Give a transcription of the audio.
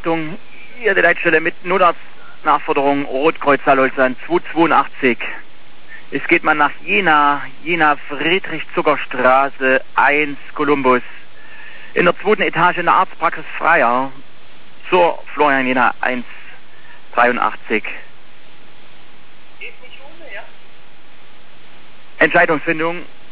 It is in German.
Achtung, hier die Leitstelle mit Notarztnachforderung Rotkreuz Salolzan 282. Es geht mal nach Jena, Friedrich-Zucker-Straße 1, Kolumbus. In der 2. Etage in der Arztpraxis Freier zur Florian Jena 183. Geht nicht ohne, ja? Entscheidungsfindung